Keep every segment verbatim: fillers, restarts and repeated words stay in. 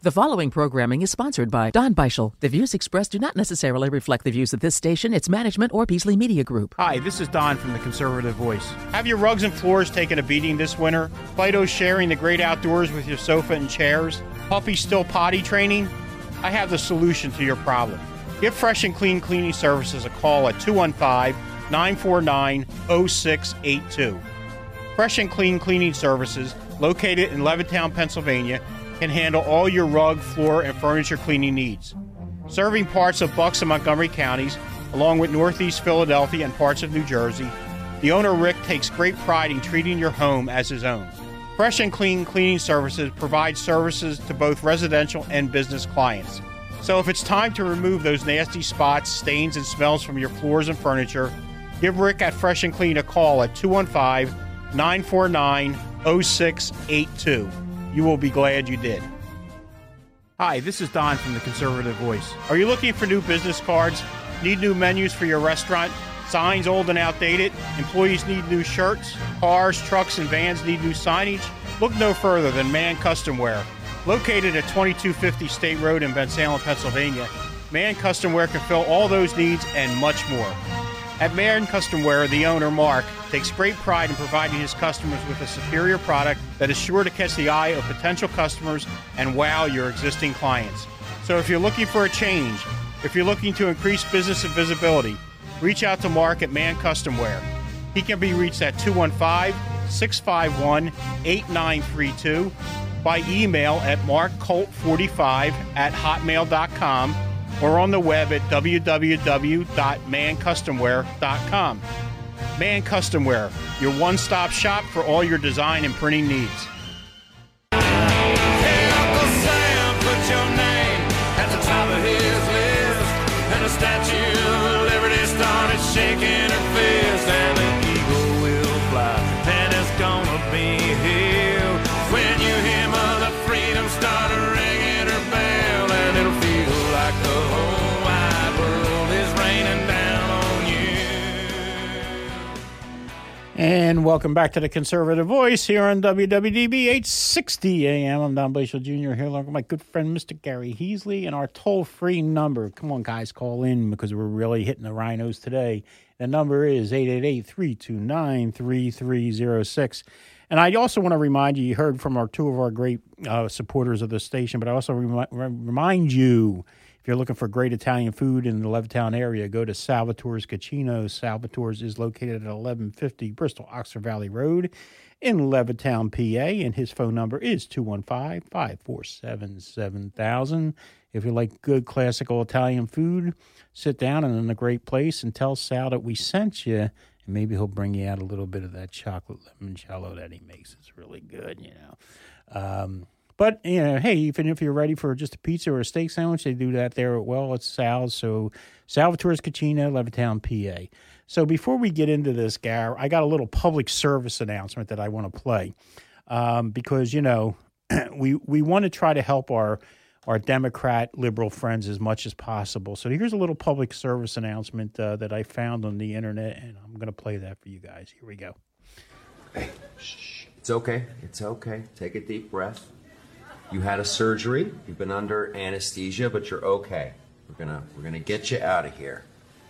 The following programming is sponsored by Don Beischel. The views expressed do not necessarily reflect the views of this station, its management, or Peasley Media Group. Hi, this is Don from the Conservative Voice. Have your rugs and floors taken a beating this winter? Fido sharing the great outdoors with your sofa and chairs? Puppy still potty training? I have the solution to your problem. Give Fresh and Clean Cleaning Services a call at two one five, nine four nine, zero six eight two. Fresh and Clean Cleaning Services, located in Levittown, Pennsylvania, can handle all your rug, floor, and furniture cleaning needs. Serving parts of Bucks and Montgomery counties, along with Northeast Philadelphia and parts of New Jersey, the owner, Rick, takes great pride in treating your home as his own. Fresh and Clean Cleaning Services provides services to both residential and business clients. So if it's time to remove those nasty spots, stains, and smells from your floors and furniture, give Rick at Fresh and Clean a call at two one five, nine four nine, zero six eight two. You will be glad you did. Hi, this is Don from the Conservative Voice. Are you looking for new business cards? Need new menus for your restaurant? Signs old and outdated? Employees need new shirts? Cars, trucks, and vans need new signage? Look no further than Man Custom Wear. Located at twenty-two fifty State Road in Bensalem, Pennsylvania, Man Custom Wear can fill all those needs and much more. At Man Custom Wear, the owner, Mark, takes great pride in providing his customers with a superior product that is sure to catch the eye of potential customers and wow your existing clients. So if you're looking for a change, if you're looking to increase business and visibility, reach out to Mark at Man Custom Wear. He can be reached at two one five, six five one, eight nine three two, by email at mark colt forty-five at hotmail dot com, or on the web at w w w dot man custom wear dot com. Man Custom Wear, your one-stop shop for all your design and printing needs. Hey, Uncle Sam, put your name at the top of his list, and the Statue of Liberty started shaking her fist, and an eagle will fly, and it's gonna be here when you hear Mother Freedom start ringing her bell, and it'll feel like the whole wide world is raining down on you. And welcome back to the Conservative Voice here on W W D B eight sixty A M. I'm Don Beischel Junior here along with my good friend Mister Gary Heasley, and our toll-free number. Come on, guys, call in because we're really hitting the rhinos today. The number is eight eight eight, three two nine, three three zero six. And I also want to remind you, you heard from our two of our great uh, supporters of the station, but I also remi- remind you, if you're looking for great Italian food in the Levittown area, go to Salvatore's Cucino. Salvatore's is located at eleven fifty Bristol Oxford Valley Road in Levittown, P A, and his phone number is two one five, five four seven, seven thousand. If you like good classical Italian food, sit down and in a great place and tell Sal that we sent you, and maybe he'll bring you out a little bit of that chocolate limoncello that he makes. It's really good, you know. Um... But, you know, hey, even if you're ready for just a pizza or a steak sandwich, they do that there. Well, it's Sal's. So Salvatore's Cucina, Levittown, P A. So before we get into this, Gar, I got a little public service announcement that I want to play. Um, because, you know, we we want to try to help our, our Democrat liberal friends as much as possible. So here's a little public service announcement uh, that I found on the internet, and I'm going to play that for you guys. Here we go. Hey, shh. It's okay. It's okay. Take a deep breath. You had a surgery, you've been under anesthesia, but you're okay. We're gonna we're gonna get you out of here.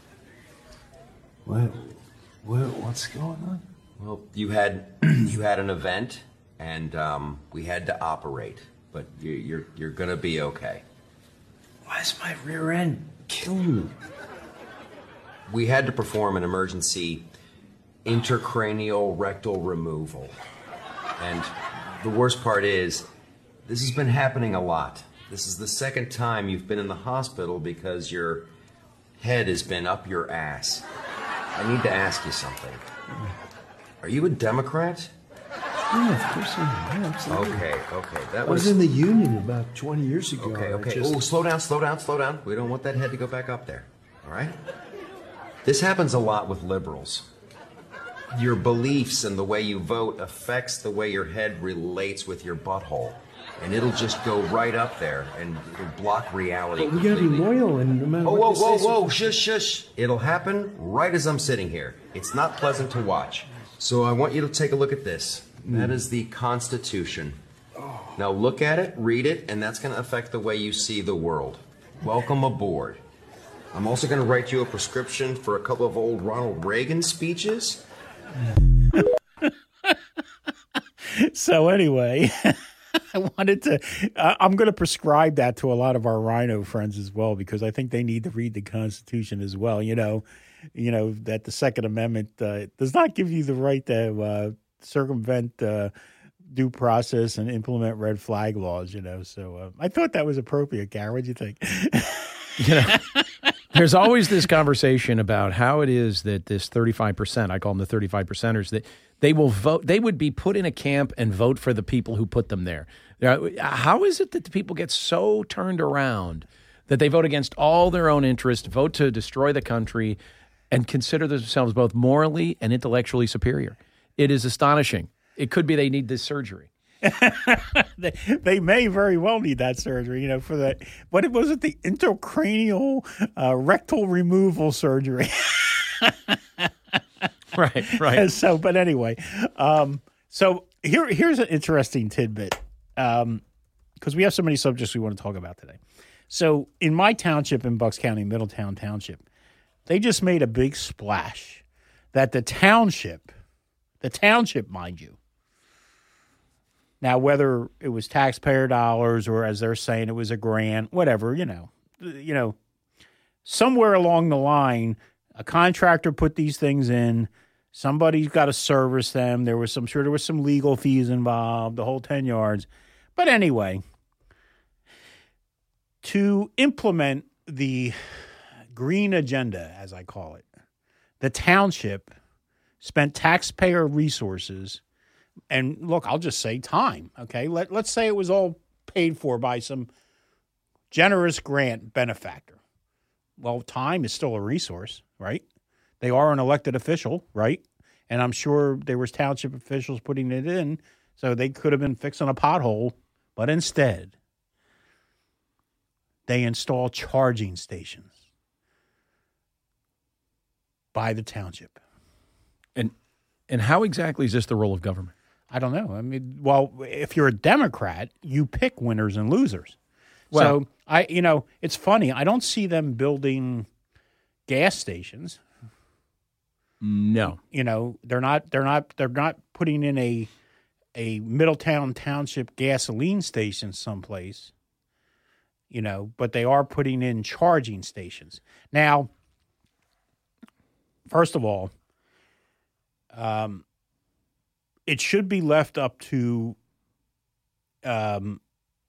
What what what's going on? Well, you had you had an event, and um, we had to operate, but you, you're you're gonna be okay. Why is my rear end killing me? We had to perform an emergency intracranial rectal removal, and the worst part is, this has been happening a lot. This is the second time you've been in the hospital because your head has been up your ass. I need to ask you something. Are you a Democrat? Yeah, of course I am. Yeah, absolutely. Okay, okay. That I was was in the Union about twenty years ago. Okay, I okay. just- Oh, slow down, slow down, slow down. We don't want that head to go back up there. All right? This happens a lot with liberals. Your beliefs and the way you vote affects the way your head relates with your butthole. And it'll just go right up there and it'll block reality. But we gotta be completely. loyal and no matter Oh, what whoa, they whoa, say, whoa, so- shush, shush. It'll happen right as I'm sitting here. It's not pleasant to watch. So I want you to take a look at this. That is the Constitution. Now look at it, read it, and that's going to affect the way you see the world. Welcome aboard. I'm also going to write you a prescription for a couple of old Ronald Reagan speeches. So anyway, I wanted to, uh, I'm going to prescribe that to a lot of our Rhino friends as well, because I think they need to read the Constitution as well. You know, you know, that the Second Amendment uh, does not give you the right to uh, circumvent uh, due process and implement red flag laws, you know. So uh, I thought that was appropriate, Gary. What do you think? You know, there's always this conversation about how it is that this thirty-five percent, I call them the thirty-five percenters, that they will vote, they would be put in a camp and vote for the people who put them there. How is it that the people get so turned around that they vote against all their own interests, vote to destroy the country, and consider themselves both morally and intellectually superior? It is astonishing. It could be they need this surgery. they, they may very well need that surgery, you know, for that. What it was it, the intracranial uh, rectal removal surgery. Right, right. So, but anyway, um, so here, here's an interesting tidbit, um, because we have so many subjects we want to talk about today. So, in my township in Bucks County, Middletown Township, they just made a big splash that the township, the township, mind you. Now, whether it was taxpayer dollars or, as they're saying, it was a grant, whatever, you know, you know, somewhere along the line, a contractor put these things in. Somebody's got to service them. There was some sure there was some legal fees involved, the whole ten yards. But anyway, to implement the green agenda, as I call it, the township spent taxpayer resources. And look, I'll just say time, okay? Let, let's say it was all paid for by some generous grant benefactor. Well, time is still a resource, right? They are an elected official, right? And I'm sure there was township officials putting it in, so they could have been fixing a pothole. But instead, they install charging stations by the township. And and how exactly is this the role of government? I don't know. I mean, well, if you're a Democrat, you pick winners and losers. Well, so I, you know, it's funny. I don't see them building gas stations. No, you know, they're not. They're not. They're not putting in a a Middletown Township gasoline station someplace. You know, but they are putting in charging stations. Now, first of all, um. it should be left up to um,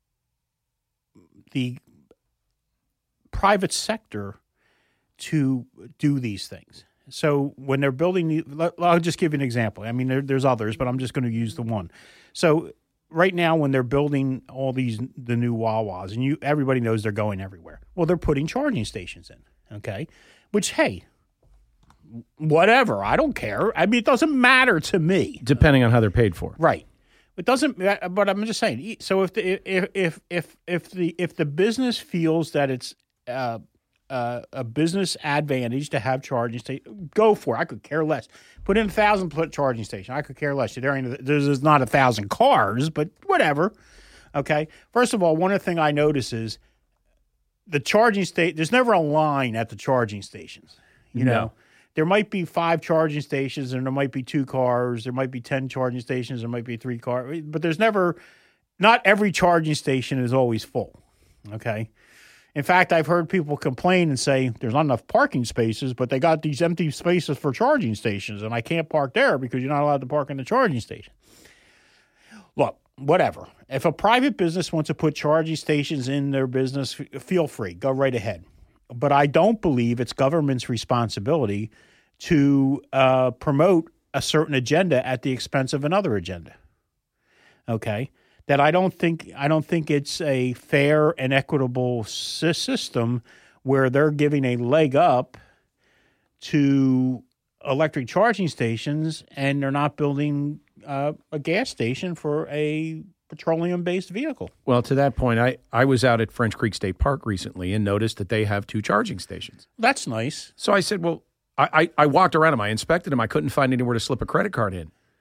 the private sector to do these things. So when they're building, I'll just give you an example. I mean, there, there's others, but I'm just going to use the one. So right now, when they're building all these the new Wawas, and you everybody knows they're going everywhere. Well, they're putting charging stations in, okay? Which, hey, whatever. I don't care. I mean, it doesn't matter to me. Depending on how they're paid for. Right. It doesn't, but I'm just saying. So if the if if if if the if the business feels that it's uh, uh, a business advantage to have charging station, go for it. I could care less. Put in a thousand put charging station. I could care less. There ain't there's not a thousand cars, but whatever. Okay. First of all, one of the things I notice is the charging station. There's never a line at the charging stations. You know. No. There might be five charging stations, and there might be two cars. There might be ten charging stations. There might be three cars. But there's never – not every charging station is always full, okay? In fact, I've heard people complain and say there's not enough parking spaces, but they got these empty spaces for charging stations, and I can't park there because you're not allowed to park in the charging station. Look, whatever. If a private business wants to put charging stations in their business, feel free. Go right ahead. But I don't believe it's government's responsibility to uh, promote a certain agenda at the expense of another agenda. Okay, that I don't think I don't think it's a fair and equitable system where they're giving a leg up to electric charging stations and they're not building uh, a gas station for a petroleum-based vehicle. Well, to that point, I, I was out at French Creek State Park recently and noticed that they have two charging stations. That's nice. So I said, well, I, I, I walked around them. I inspected them. I couldn't find anywhere to slip a credit card in.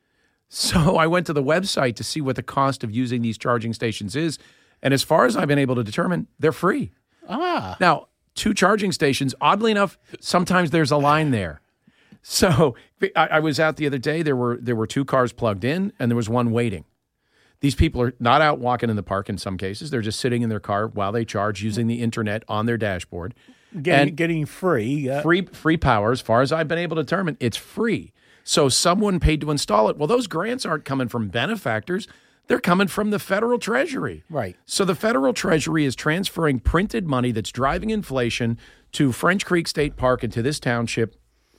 So I went to the website to see what the cost of using these charging stations is. And as far as I've been able to determine, they're free. Ah. Now, two charging stations, oddly enough, sometimes there's a line there. So I, I was out the other day. There were there were two cars plugged in, and there was one waiting. These people are not out walking in the park in some cases. They're just sitting in their car while they charge using the internet on their dashboard. Getting, and getting free. Uh, free free power, as far as I've been able to determine, it's free. So someone paid to install it. Well, those grants aren't coming from benefactors. They're coming from the federal treasury. Right. So the federal treasury is transferring printed money that's driving inflation to French Creek State Park and to this township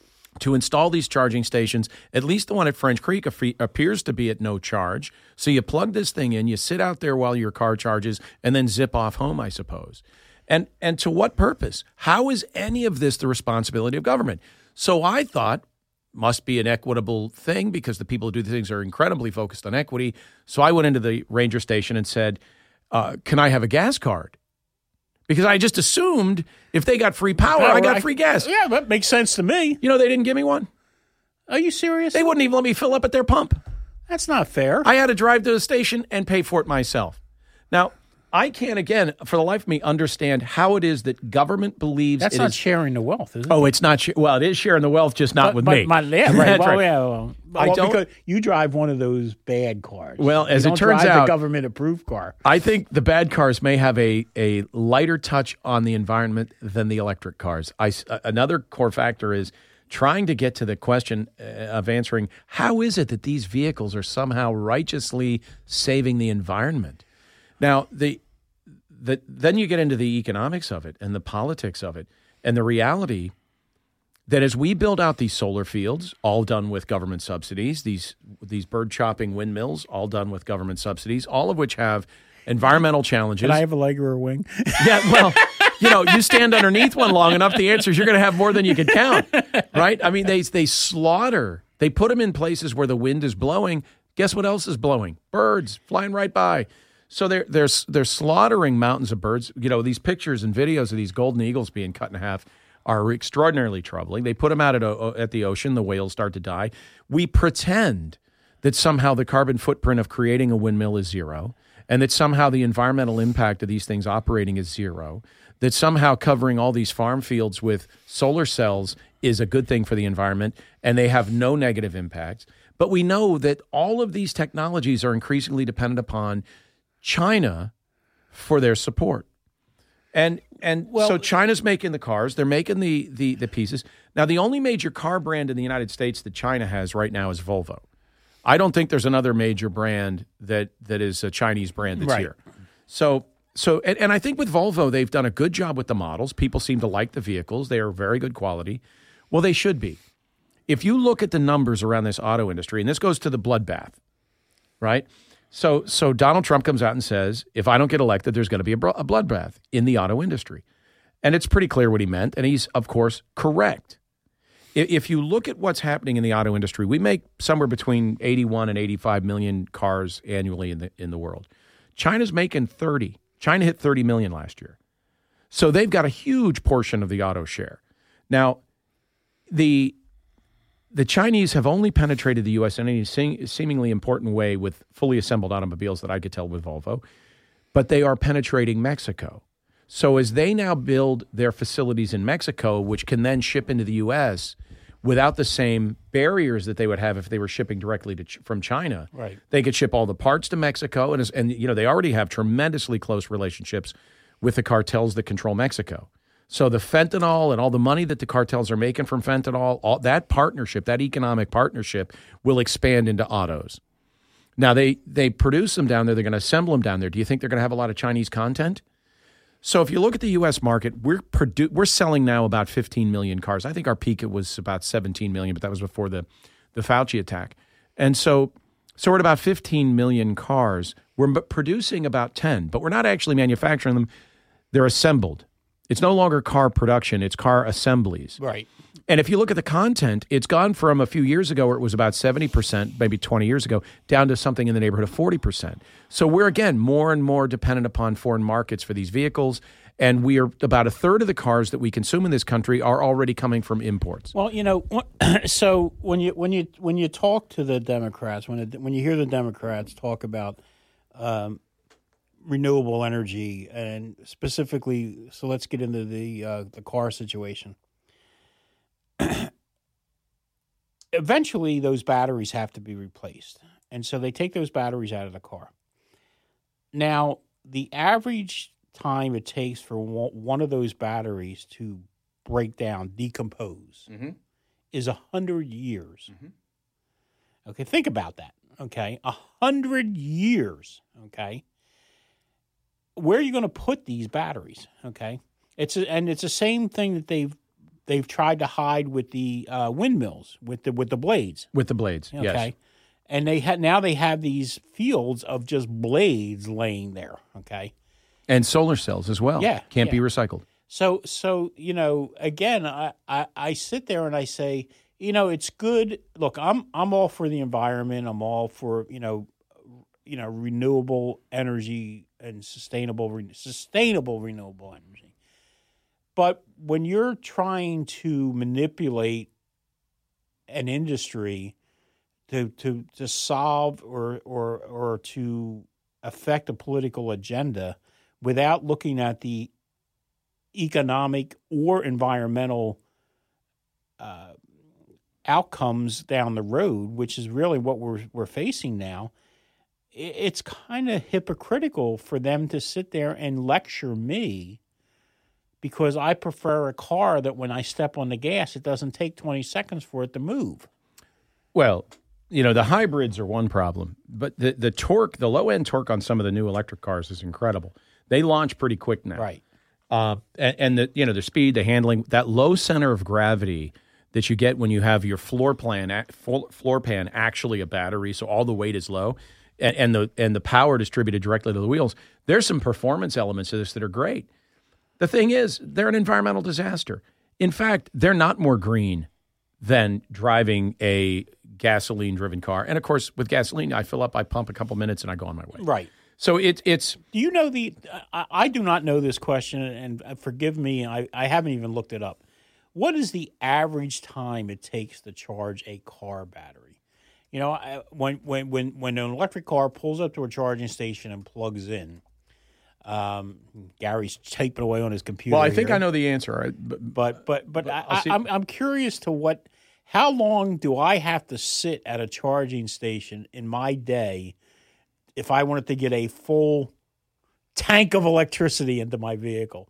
to install these charging stations. At least the one at French Creek appears to be at no charge. So you plug this thing in, you sit out there while your car charges, and then zip off home, I suppose. And and to what purpose? How is any of this the responsibility of government? So I thought, must be an equitable thing because the people who do the things are incredibly focused on equity. So I went into the ranger station and said, uh, can I have a gas card? Because I just assumed if they got free power, I got free gas. Yeah, that makes sense to me. You know, they didn't give me one. Are you serious? They wouldn't even let me fill up at their pump. That's not fair. I had to drive to the station and pay for it myself. Now, I can't, again, for the life of me, understand how it is that government believes That's it not is, sharing the wealth, is it? Oh, it's not. Sh- well, it is sharing the wealth, just not but, with but me. My, yeah, right. That's well, right. Yeah, well, I well, don't. Because you drive one of those bad cars. Well, as you it don't turns drive out, the government-approved car. I think the bad cars may have a, a lighter touch on the environment than the electric cars. I, uh, another core factor is trying to get to the question uh, of answering, how is it that these vehicles are somehow righteously saving the environment? Now, the, the then you get into the economics of it and the politics of it and the reality that as we build out these solar fields, all done with government subsidies, these these bird chopping windmills, all done with government subsidies, all of which have environmental challenges. Can I have a leg or a wing? Yeah, well, you know, you stand underneath one long enough, the answer is you're going to have more than you can count, right? I mean, they they slaughter. They put them in places where the wind is blowing. Guess what else is blowing? Birds flying right by. So they're they're they're slaughtering mountains of birds. You know, these pictures and videos of these golden eagles being cut in half are extraordinarily troubling. They put them out at, at the ocean. The whales start to die. We pretend that somehow the carbon footprint of creating a windmill is zero, and that somehow the environmental impact of these things operating is zero, that somehow covering all these farm fields with solar cells is a good thing for the environment, and they have no negative impacts. But we know that all of these technologies are increasingly dependent upon China for their support. And and well, so China's making the cars. They're making the, the the pieces. Now, the only major car brand in the United States that China has right now is Volvo. I don't think there's another major brand that that is a Chinese brand that's right. here. So so and, and I think with Volvo, they've done a good job with the models. People seem to like the vehicles. They are very good quality. Well, they should be. If you look at the numbers around this auto industry, and this goes to the bloodbath, right? So so Donald Trump comes out and says, if I don't get elected, there's going to be a, a bloodbath in the auto industry. And it's pretty clear what he meant. And he's, of course, correct. If you look at what's happening in the auto industry, we make somewhere between eighty-one and eighty-five million cars annually in the in the world. China's making thirty. China hit thirty million last year. So they've got a huge portion of the auto share. Now, the The Chinese have only penetrated the U S in any seemingly important way with fully assembled automobiles that I could tell with Volvo, but they are penetrating Mexico. So as they now build their facilities in Mexico, which can then ship into the U S without the same barriers that they would have if they were shipping directly to, from China, right. They could ship all the parts to Mexico, and, and you know they already have tremendously close relationships with the cartels that control Mexico. So the fentanyl and all the money that the cartels are making from fentanyl, all that partnership, that economic partnership will expand into autos. Now, they, they produce them down there. They're going to assemble them down there. Do you think they're going to have a lot of Chinese content? So if you look at the U S market, we're produ- we're selling now about fifteen million cars. I think our peak it was about seventeen million, but that was before the, the Fauci attack. And so, so we're at about fifteen million cars. We're producing about ten, but we're not actually manufacturing them. They're assembled. It's no longer car production, it's car assemblies. Right. And if you look at the content, it's gone from a few years ago where it was about seventy percent, maybe twenty years ago, down to something in the neighborhood of forty percent. So we're, again, more and more dependent upon foreign markets for these vehicles. And we are about a third of the cars that we consume in this country are already coming from imports. Well, you know, so when you when you when you talk to the Democrats, when it, when you hear the Democrats talk about um, renewable energy, and specifically, so let's get into the uh, the car situation. Eventually, those batteries have to be replaced, and so they take those batteries out of the car. Now, the average time it takes for one of those batteries to break down, decompose, mm-hmm. is a hundred years. Mm-hmm. Okay, think about that. Okay, a hundred years. Okay, where are you going to put these batteries? Okay, it's a, and it's the same thing that they've they've tried to hide with the uh, windmills, with the with the blades, with the blades. Okay, yes. And they ha- now they have these fields of just blades laying there. Okay. And solar cells as well. Yeah. Can't yeah. be recycled. So, so you know, again, I, I, I sit there and I say, you know, it's good. Look, I'm I'm all for the environment. I'm all for, you know, you know, renewable energy and sustainable re- sustainable renewable energy. But when you're trying to manipulate an industry to to to solve or or or to affect a political agenda without looking at the economic or environmental uh, outcomes down the road, which is really what we're we're facing now, it's kind of hypocritical for them to sit there and lecture me because I prefer a car that when I step on the gas, it doesn't take twenty seconds for it to move. Well, you know, the hybrids are one problem, but the, the torque, the low-end torque on some of the new electric cars is incredible. They launch pretty quick now. Right. Uh, and, and the you know the speed, the handling, that low center of gravity that you get when you have your floor plan floor pan actually a battery, so all the weight is low, and, and the and the power distributed directly to the wheels. There's some performance elements to this that are great. The thing is, they're an environmental disaster. In fact, they're not more green than driving a gasoline-driven car. And of course, with gasoline, I fill up, I pump a couple minutes, and I go on my way. Right. So it, it's. Do you know the? I, I do not know this question, and forgive me, I, I haven't even looked it up. What is the average time it takes to charge a car battery? You know, I, when when when when an electric car pulls up to a charging station and plugs in, um, Gary's typing away on his computer. Well, I think here. I know the answer, right? but but but, but I, see. I'm I'm curious to what. How long do I have to sit at a charging station in my day if I wanted to get a full tank of electricity into my vehicle?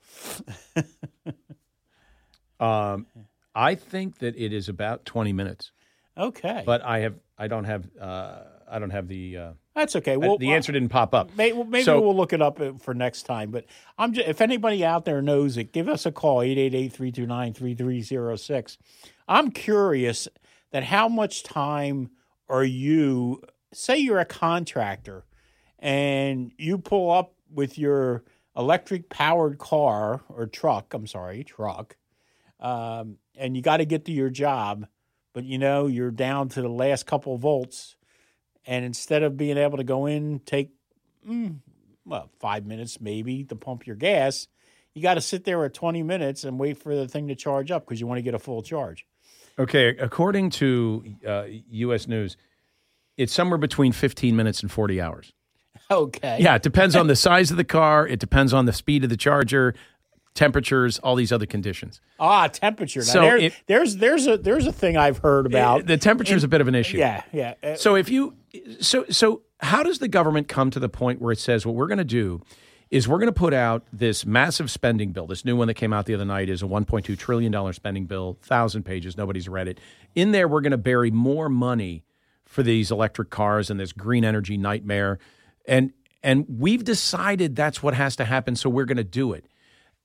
um, I think that it is about twenty minutes. Okay, but I have I don't have uh, I don't have the. Uh, That's okay. Well, the answer didn't pop up. Maybe, maybe so, we'll look it up for next time. But I'm just, if anybody out there knows it, give us a call eight eight eight, three two nine, three three zero six. I'm curious that how much time are you, say you're a contractor and you pull up with your electric powered car or truck, I'm sorry, truck, um, and you got to get to your job, but you know, you're down to the last couple volts, and instead of being able to go in, take, mm, well, five minutes maybe to pump your gas, you got to sit there at twenty minutes and wait for the thing to charge up because you want to get a full charge. Okay, according to uh, U S News, it's somewhere between fifteen minutes and forty hours. Okay. Yeah, it depends on the size of the car. It depends on the speed of the charger, temperatures, all these other conditions. Ah, temperature. Now, so there, it, there's there's a there's a thing I've heard about. The temperature is a bit of an issue. Yeah, yeah. Uh, so if you so so how does the government come to the point where it says what we're going to do is we're going to put out this massive spending bill. This new one that came out the other night is a one point two trillion dollars spending bill, one thousand pages. Nobody's read it. In there, we're going to bury more money for these electric cars and this green energy nightmare. And and we've decided that's what has to happen, so we're going to do it.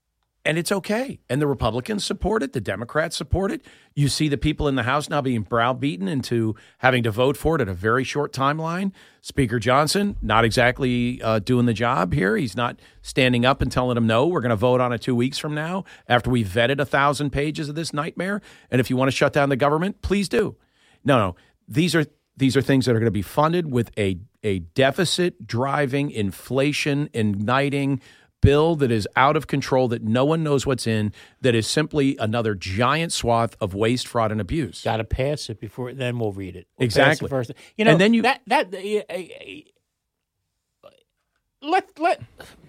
and it's okay. And the Republicans support it. The Democrats support it. You see the people in the House now being browbeaten into having to vote for it at a very short timeline. Speaker Johnson, not exactly uh, doing the job here. He's not standing up and telling them, no, we're going to vote on it two weeks from now after we vetted a thousand pages of this nightmare. And if you want to shut down the government, please do. No, no. These are these are things that are going to be funded with a, a deficit-driving, inflation-igniting bill that is out of control, that no one knows what's in, that is simply another giant swath of waste, fraud, and abuse. Got to pass it before, then we'll read it. We'll exactly. Pass it first. You know, and then you that that uh, uh, let let.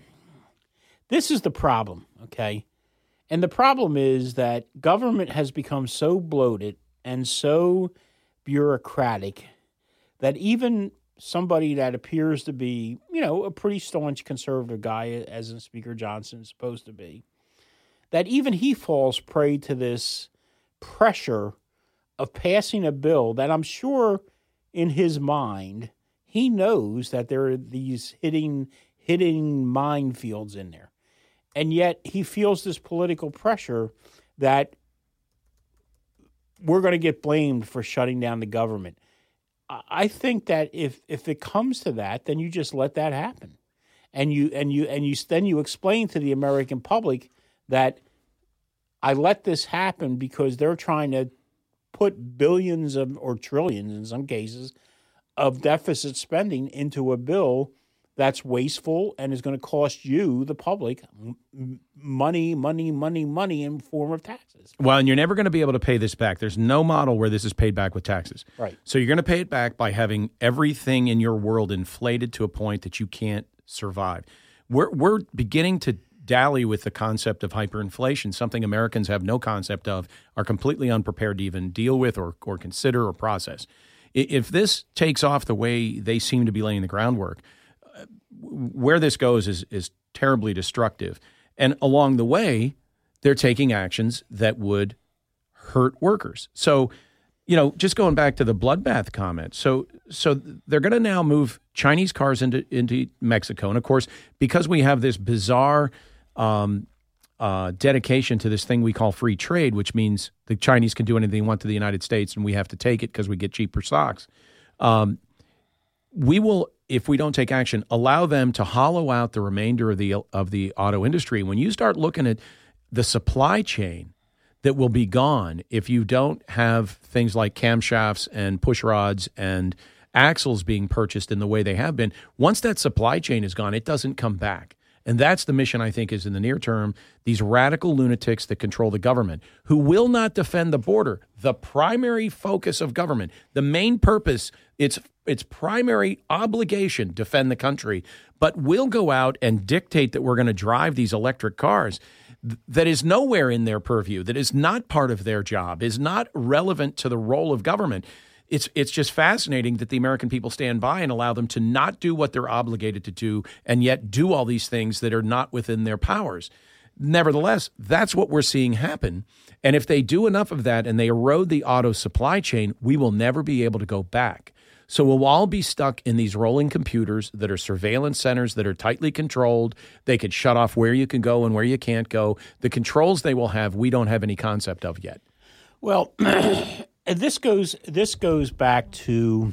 This is the problem, okay, and the problem is that government has become so bloated and so bureaucratic that even somebody that appears to be, you know, a pretty staunch conservative guy, as in Speaker Johnson is supposed to be, that even he falls prey to this pressure of passing a bill that I'm sure in his mind, he knows that there are these hitting, hitting minefields in there. And yet he feels this political pressure that we're going to get blamed for shutting down the government. I think that if, if it comes to that, then you just let that happen, and you and you and you then you explain to the American public that I let this happen because they're trying to put billions of or trillions in some cases of deficit spending into a bill that's wasteful and is going to cost you, the public, m- money, money, money, money in form of taxes. Well, and you're never going to be able to pay this back. There's no model where this is paid back with taxes. Right. So you're going to pay it back by having everything in your world inflated to a point that you can't survive. We're we're beginning to dally with the concept of hyperinflation, something Americans have no concept of, are completely unprepared to even deal with or or consider or process. If this takes off the way they seem to be laying the groundwork, where this goes is is terribly destructive. And along the way, they're taking actions that would hurt workers. So, you know, just going back to the bloodbath comment. So so they're going to now move Chinese cars into, into Mexico. And, of course, because we have this bizarre um, uh, dedication to this thing we call free trade, which means the Chinese can do anything they want to the United States and we have to take it because we get cheaper stocks, um, we will, if we don't take action, allow them to hollow out the remainder of the of the auto industry. When you start looking at the supply chain that will be gone if you don't have things like camshafts and push rods and axles being purchased in the way they have been, once that supply chain is gone, it doesn't come back. And that's the mission, I think, is in the near term, these radical lunatics that control the government, who will not defend the border, the primary focus of government, the main purpose, its its primary obligation, defend the country, but will go out and dictate that we're going to drive these electric cars. That is nowhere in their purview, that is not part of their job, is not relevant to the role of government. It's it's just fascinating that the American people stand by and allow them to not do what they're obligated to do and yet do all these things that are not within their powers. Nevertheless, that's what we're seeing happen. And if they do enough of that and they erode the auto supply chain, we will never be able to go back. So we'll all be stuck in these rolling computers that are surveillance centers that are tightly controlled. They can shut off where you can go and where you can't go. The controls they will have, we don't have any concept of yet. Well, this goes this goes back to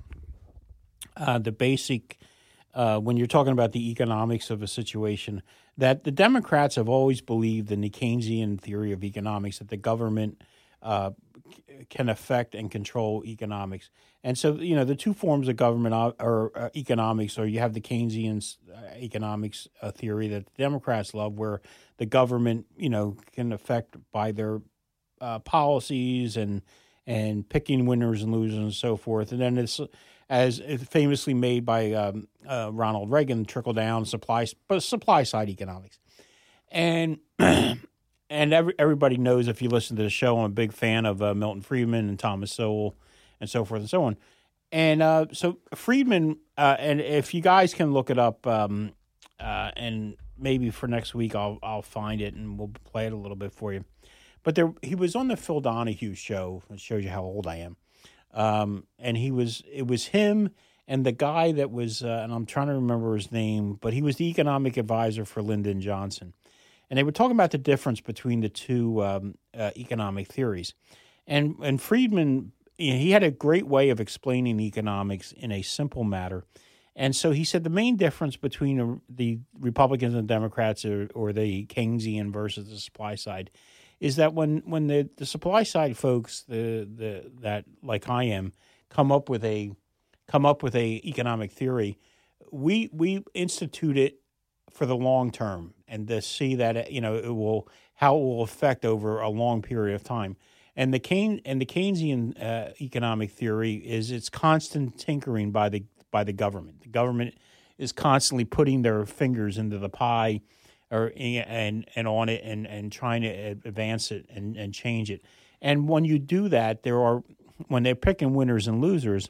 uh, the basic, uh, when you're talking about the economics of a situation, that the Democrats have always believed in the Keynesian theory of economics, that the government uh, can affect and control economics. And so, you know, the two forms of government are, or uh, economics, or you have the Keynesian uh, economics uh, theory that the Democrats love, where the government, you know, can affect by their uh, policies and and picking winners and losers and so forth. And then it's, as famously made by um, uh, Ronald Reagan, trickle down supply, but supply side economics. And and every, everybody knows, if you listen to the show, I'm a big fan of uh, Milton Friedman and Thomas Sowell and so forth and so on. And uh, so Friedman, uh, and if you guys can look it up, um, uh, and maybe for next week I'll I'll find it and we'll play it a little bit for you. But there, he was on the Phil Donahue show. It shows you how old I am. Um, and he was, it was him and the guy that was, uh, and I'm trying to remember his name, but he was the economic advisor for Lyndon Johnson. and they were talking about the difference between the two um, uh, economic theories. And and Friedman, you know, he had a great way of explaining economics in a simple matter. And so he said the main difference between the, the Republicans and Democrats, or, or the Keynesian versus the supply side, is that when when the, the supply side folks, the the that like I am, come up with a come up with a economic theory, we we institute it for the long term and to see that you know it will how it will affect over a long period of time. And the Keyn and the Keynesian uh, economic theory is it's constant tinkering by the by the government. The government is constantly putting their fingers into the pie, or and and on it, and, and trying to advance it and, and change it. And when you do that, there are when they're picking winners and losers,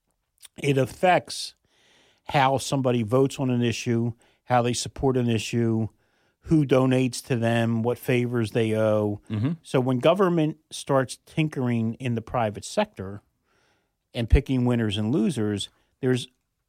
it affects how somebody votes on an issue, how they support an issue, who donates to them, what favors they owe. Mm-hmm. So when government starts tinkering in the private sector and picking winners and losers, there's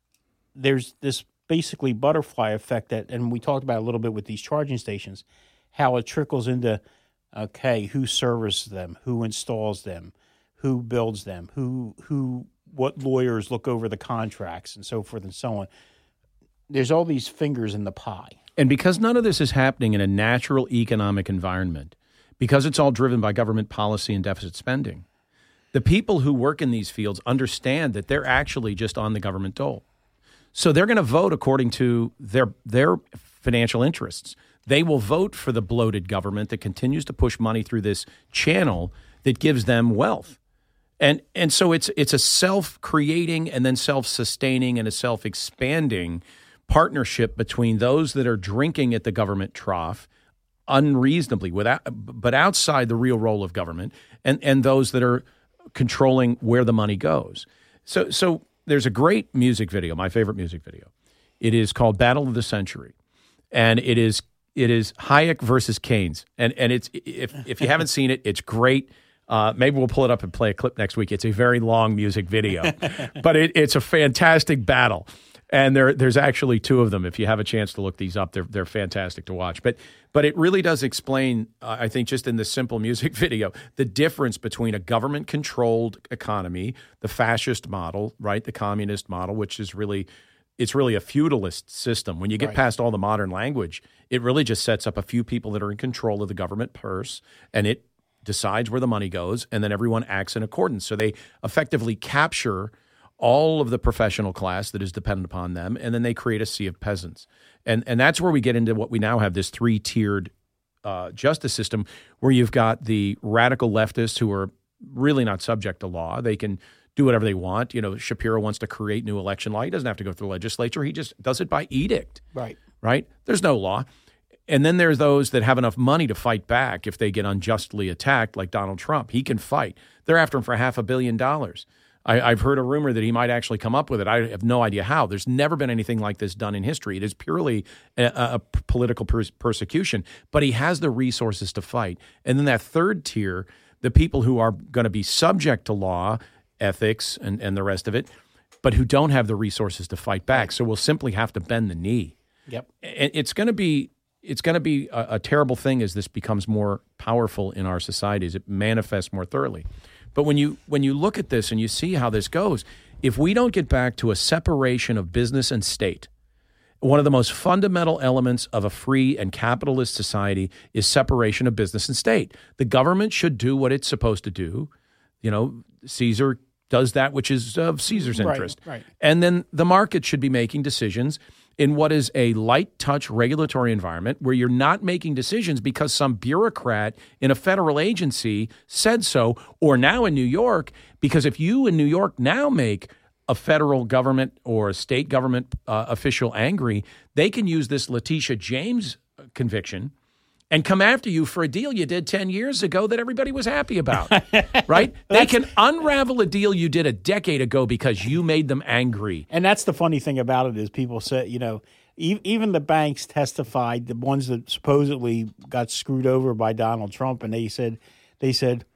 there's this basically butterfly effect that, and we talked about a little bit with these charging stations, how it trickles into, okay, who services them, who installs them, who builds them, who who what lawyers look over the contracts, and so forth and so on. There's all these fingers in the pie. And because none of this is happening in a natural economic environment, because it's all driven by government policy and deficit spending, the people who work in these fields understand that they're actually just on the government dole. So they're going to vote according to their their financial interests. They will vote for the bloated government that continues to push money through this channel that gives them wealth. And and so it's it's a self-creating and then self-sustaining and a self-expanding partnership between those that are drinking at the government trough unreasonably, without but outside the real role of government, and, and those that are controlling where the money goes. So so there's a great music video, my favorite music video. It is called Battle of the Century, and it is it is Hayek versus Keynes, and and it's if if you haven't seen it, it's great. Uh, maybe we'll pull it up and play a clip next week. It's a very long music video, but it, it's a fantastic battle. And there, there's actually two of them. If you have a chance to look these up, they're they're fantastic to watch. But but it really does explain, uh, I think, just in this simple music video, the difference between a government-controlled economy, the fascist model, right, the communist model, which is really it's really a feudalist system. When you get right. past all the modern language, it really just sets up a few people that are in control of the government purse, and it decides where the money goes, and then everyone acts in accordance. So they effectively capture all of the professional class that is dependent upon them, and then they create a sea of peasants. And and that's where we get into what we now have, this three-tiered uh, justice system, where you've got the radical leftists who are really not subject to law. They can do whatever they want. You know, Shapiro wants to create new election law. He doesn't have to go through the legislature. He just does it by edict. Right. Right? There's no law. And then there's those that have enough money to fight back if they get unjustly attacked, like Donald Trump. He can fight. They're after him for half a billion dollars. I, I've heard a rumor that he might actually come up with it. I have no idea how. There's never been anything like this done in history. It is purely a, a political pers- persecution, but he has the resources to fight. And then that third tier, the people who are going to be subject to law, ethics, and, and the rest of it, but who don't have the resources to fight back. So we'll simply have to bend the knee. Yep. And it's going to be it's going to be a, a terrible thing as this becomes more powerful in our societies. It manifests more thoroughly. But when you when you look at this and you see how this goes, if we don't get back to a separation of business and state, one of the most fundamental elements of a free and capitalist society is separation of business and state. The government should do what it's supposed to do. You know, Caesar does that which is of Caesar's interest. Right, right. And then the market should be making decisions in what is a light-touch regulatory environment where you're not making decisions because some bureaucrat in a federal agency said so, or now in New York, because if you in New York now make a federal government or a state government uh, official angry, they can use this Letitia James conviction and come after you for a deal you did ten years ago that everybody was happy about, right? They can unravel a deal you did a decade ago because you made them angry. And that's the funny thing about it is people say, you know, e- even the banks testified, the ones that supposedly got screwed over by Donald Trump, and they said, they said,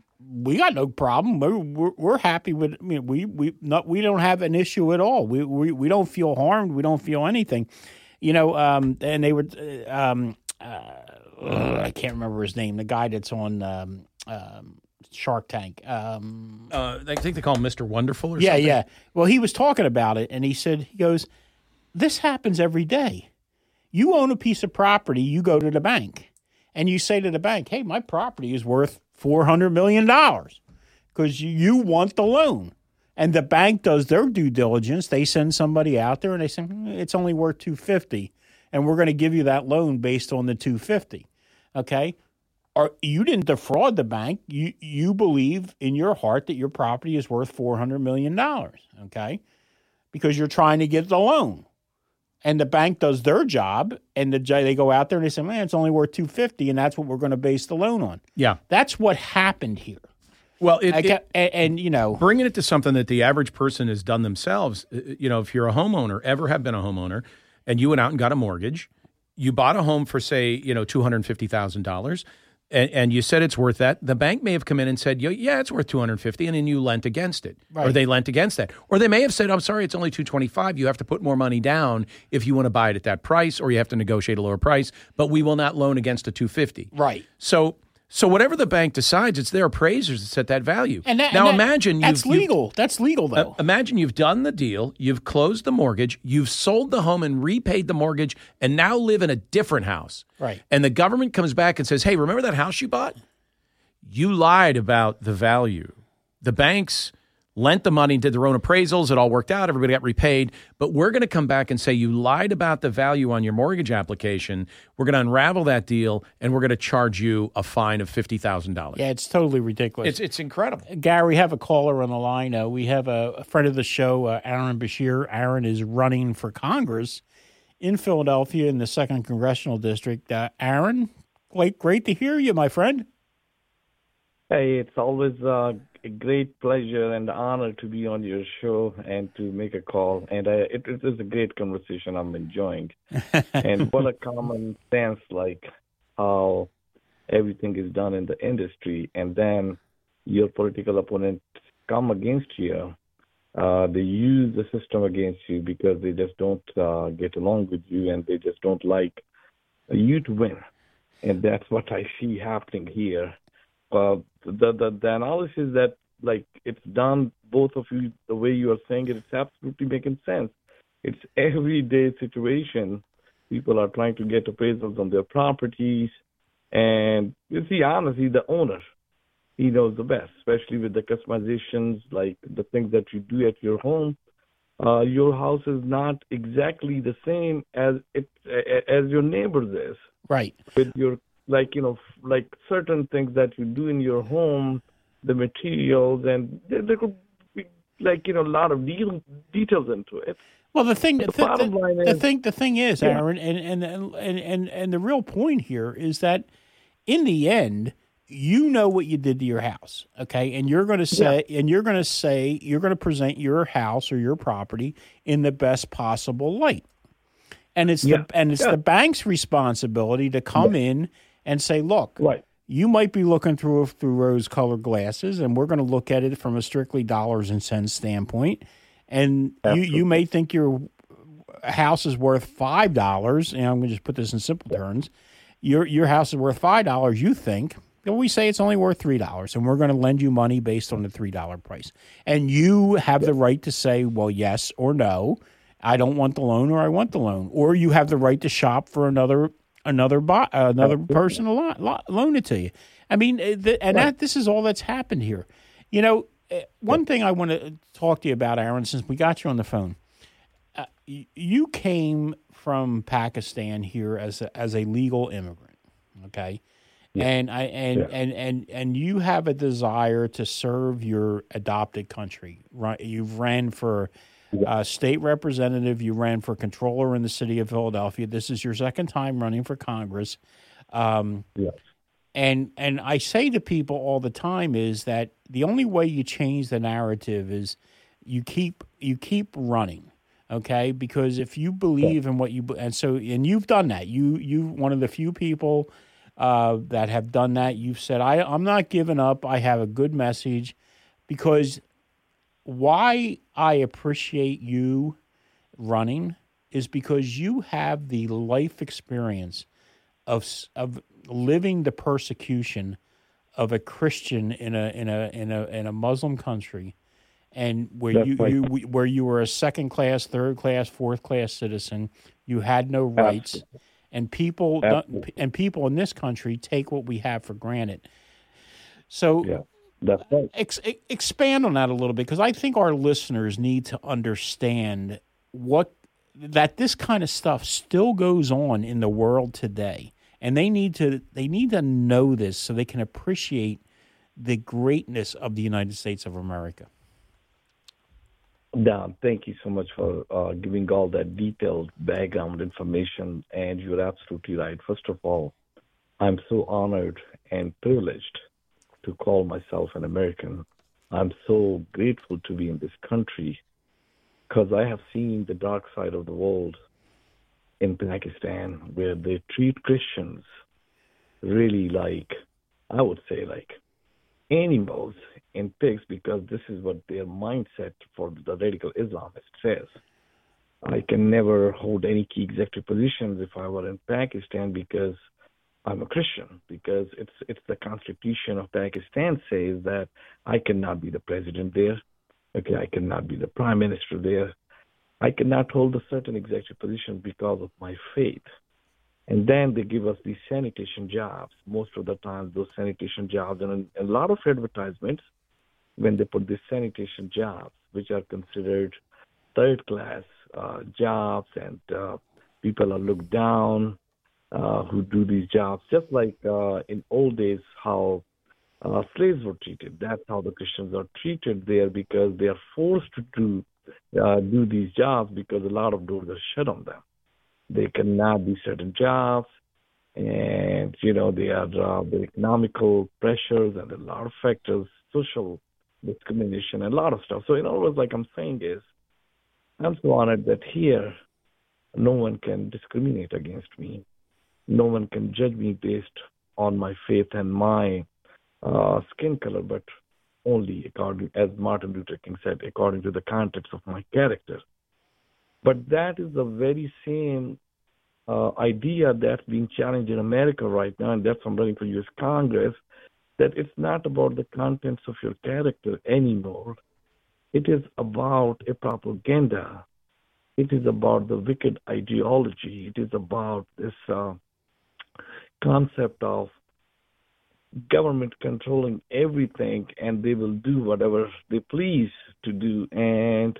we got no problem. We're, we're, we're happy with, I mean, we we not we don't have an issue at all. We we we don't feel harmed. We don't feel anything, you know. Um, and they were, um, uh, ugh, I can't remember his name. The guy that's on um, um, Shark Tank. Um, uh, I think they call him Mister Wonderful or yeah, something. yeah. Well, he was talking about it, and he said, he goes, this happens every day. You own a piece of property, you go to the bank, and you say to the bank, hey, my property is worth four hundred million dollars because you want the loan. And the bank does their due diligence. They send somebody out there, and they say, hmm, it's only worth two hundred fifty dollars, and we're going to give you that loan based on the two hundred fifty dollars. Okay? Or you didn't defraud the bank. You you believe in your heart that your property is worth four hundred million dollars, okay? Because you're trying to get the loan. And the bank does their job, and the they go out there and they say, man, it's only worth two hundred fifty dollars, and that's what we're going to base the loan on. Yeah. That's what happened here. Well, it, I, it, and, and, you know. bringing it to something that the average person has done themselves, you know, if you're a homeowner, ever have been a homeowner, and you went out and got a mortgage, you bought a home for, say, you know, two hundred fifty thousand dollars, and, and you said it's worth that, the bank may have come in and said, yeah, it's worth two hundred fifty, and then you lent against it. Right. Or they lent against that. Or they may have said, I'm sorry, it's only two hundred twenty-five. You have to put more money down if you want to buy it at that price, or you have to negotiate a lower price, but we will not loan against a two hundred fifty. Right. So so whatever the bank decides, it's their appraisers that set that value. And that, now and that, imagine that's you've, legal. You've, that's legal, though. Uh, imagine you've done the deal, you've closed the mortgage, you've sold the home and repaid the mortgage, and now live in a different house. Right. And the government comes back and says, hey, remember that house you bought? You lied about the value. The banks lent the money, did their own appraisals. It all worked out. Everybody got repaid. But we're going to come back and say you lied about the value on your mortgage application. We're going to unravel that deal, and we're going to charge you a fine of fifty thousand dollars. Yeah, it's totally ridiculous. It's it's incredible. Gary, we have a caller on the line. Uh, we have a, a friend of the show, uh, Aaron Beshear. Aaron is running for Congress in Philadelphia in the second Congressional District. Uh, Aaron, great, great to hear you, my friend. Hey, it's always uh, a great pleasure and honor to be on your show and to make a call. And uh, it, it is a great conversation I'm enjoying. And what a common sense, like how everything is done in the industry. And then your political opponents come against you. Uh, they use the system against you because they just don't uh, get along with you, and they just don't like you to win. And that's what I see happening here. Uh, the, the the analysis that like it's done, both of you, the way you are saying it, it's absolutely making sense. It's everyday situation. People are trying to get appraisals on their properties, and you see, honestly, the owner, he knows the best, especially with the customizations, like the things that you do at your home. Uh, your house is not exactly the same as it as your neighbor's is. Right. With your like you know like certain things that you do in your home, the materials, and there, there could be like you know a lot of deal, details into it. Well, the thing, the, the bottom the, line the is, thing, the thing is, yeah. Aaron, and, and and and and the real point here is that in the end, you know what you did to your house, okay? And you're going to say, yeah. and you're going to say, you're going to present your house or your property in the best possible light. And it's yeah. the and it's yeah. the bank's responsibility to come yeah. in and say, look, right. you might be looking through through rose-colored glasses, and we're going to look at it from a strictly dollars and cents standpoint. And you, you may think your house is worth five dollars, and I'm going to just put this in simple terms. Your your house is worth five dollars, you think. Well, we say it's only worth three dollars, and we're going to lend you money based on the three dollars price. And you have the right to say, well, yes or no, I don't want the loan, or I want the loan. Or you have the right to shop for another another bo- uh, another person to lo- lo- loan it to you. I mean, the, and that this is all that's happened here. You know, one thing I want to talk to you about, Aaron, since we got you on the phone. Uh, you came from Pakistan here as a, as a legal immigrant, okay? Yeah. And I and, yeah. and and and you have a desire to serve your adopted country. Right? You've ran for yeah. uh, state representative. You ran for controller in the city of Philadelphia. This is your second time running for Congress. Um, yeah. And and I say to people all the time is that the only way you change the narrative is you keep you keep running. Okay, because if you believe yeah. in what you and so and you've done that. You you one of the few people. Uh, that have done that. You've said, I, I'm not giving up. I have a good message. Because why I appreciate you running is because you have the life experience of of living the persecution of a Christian in a in a in a in a Muslim country, and where That's you, right. you where you were a second class, third class, fourth class citizen, you had no rights, Absolutely. and people don't, and people in this country take what we have for granted. So, Yeah, that's right. ex, expand on that a little bit, because I think our listeners need to understand what that this kind of stuff still goes on in the world today. And they need to they need to know this so they can appreciate the greatness of the United States of America. Dan, thank you so much for uh, giving all that detailed background information, and you're absolutely right. First of all, I'm so honored and privileged to call myself an American. I'm so grateful to be in this country because I have seen the dark side of the world in Pakistan, where they treat Christians really like, I would say, like animals and pigs, because this is what their mindset for the radical Islamist says. I can never hold any key executive positions if I were in Pakistan because I'm a Christian, because it's it's the Constitution of Pakistan says that I cannot be the president there. Okay, I cannot be the prime minister there. I cannot hold a certain executive position because of my faith. And then they give us these sanitation jobs. Most of the time, those sanitation jobs, and a lot of advertisements, when they put these sanitation jobs, which are considered third-class uh, jobs, and uh, people are looked down uh, who do these jobs, just like uh, in old days how uh, slaves were treated. That's how the Christians are treated there, because they are forced to do Uh, do these jobs because a lot of doors are shut on them. They cannot do certain jobs, and you know they are uh, the economical pressures and a lot of factors, social discrimination, and a lot of stuff. So in other words, like I'm saying is, I'm so honored that here no one can discriminate against me. No one can judge me based on my faith and my uh, skin color, but only according, as Martin Luther King said, according to the context of my character. But that is the very same uh, idea that's being challenged in America right now, and that's I'm running for U S Congress, that it's not about the contents of your character anymore. It is about a propaganda. It is about the wicked ideology. It is about this uh, concept of government controlling everything, and they will do whatever they please to do. And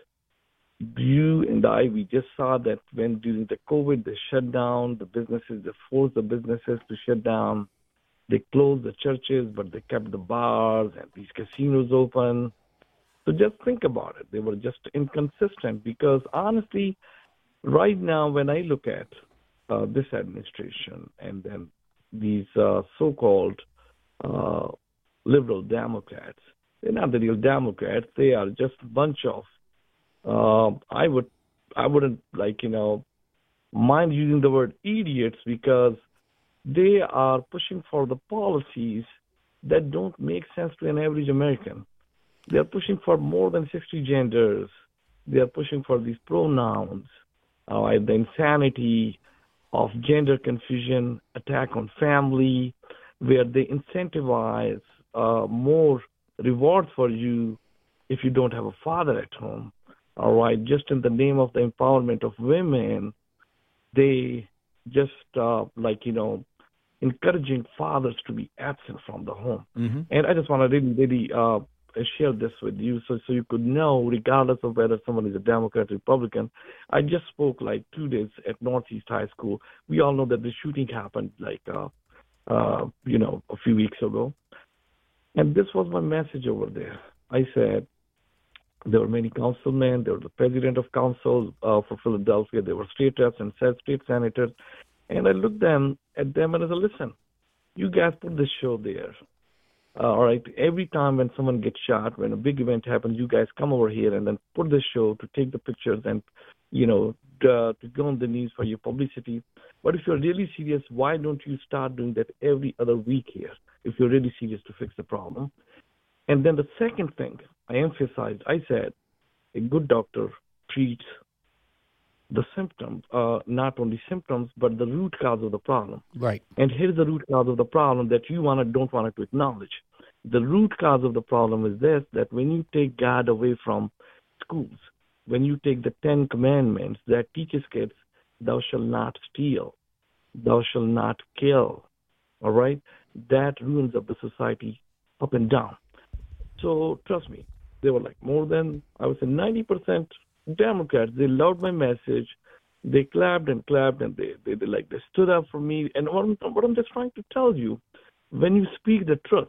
you and I, we just saw that when during the COVID, they shut down the businesses, they forced the businesses to shut down. They closed the churches, but they kept the bars and these casinos open. So just think about it. They were just inconsistent, because honestly, right now, when I look at uh, this administration and then these uh, so-called Uh, liberal Democrats, they're not the real Democrats. They are just a bunch of uh, I would I wouldn't like you know mind using the word idiots, because they are pushing for the policies that don't make sense to an average American. They are pushing for more than sixty genders. They are pushing for these pronouns, uh, the insanity of gender confusion, attack on family, where they incentivize uh, more rewards for you if you don't have a father at home. All right, just in the name of the empowerment of women, they just uh, like, you know, encouraging fathers to be absent from the home. Mm-hmm. And I just want to really, really uh, share this with you so, so you could know, regardless of whether someone is a Democrat or Republican. I just spoke like two days at Northeast High School. We all know that the shooting happened like uh, Uh, you know, a few weeks ago. And this was my message over there. I said, there were many councilmen, there was the president of council uh, for Philadelphia, there were state reps and state senators, and I looked them at them and I said, listen, you guys put this show there. Uh, all right, every time when someone gets shot, when a big event happens, you guys come over here and then put this show to take the pictures and, you know, uh, to go on the news for your publicity. But if you're really serious, why don't you start doing that every other week here, if you're really serious to fix the problem? And then the second thing I emphasized, I said, a good doctor treats the symptoms, uh, not only symptoms, but the root cause of the problem. Right. And here's the root cause of the problem that you wanna, don't want to acknowledge. The root cause of the problem is this, that when you take God away from schools, when you take the Ten Commandments that teaches kids, thou shalt not steal, thou shalt not kill, all right? That ruins up the society up and down. So trust me, they were like more than, I would say ninety percent Democrats. They loved my message. They clapped and clapped and they, they, they like, they stood up for me. And what I'm, what I'm just trying to tell you, when you speak the truth,